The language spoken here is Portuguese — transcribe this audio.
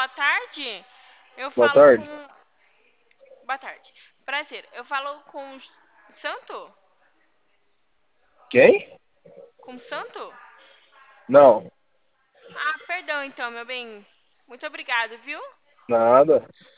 boa tarde. Eu Boa falo com. tarde. Boa tarde. Prazer. Eu falo com Santo? Quem? Com Santo? Não, Ah, perdão então, meu bem. Muito obrigado, viu? nada.